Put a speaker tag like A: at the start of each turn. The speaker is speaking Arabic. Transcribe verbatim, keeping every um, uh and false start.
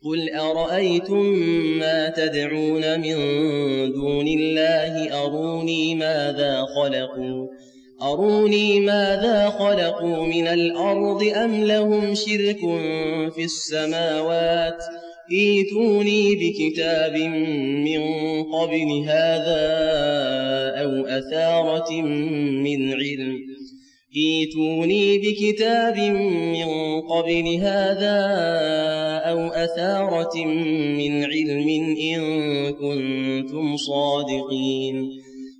A: قل أرأيتم ما تدعون من دون الله أروني ماذا خلقوا أروني ماذا خلقوا من الأرض أم لهم شرك في السماوات ائتوني بكتاب من قبل هذا أو أثارة من علم ائتوني بكتاب من قبل هذا أو أثارة من علم إن كنتم صادقين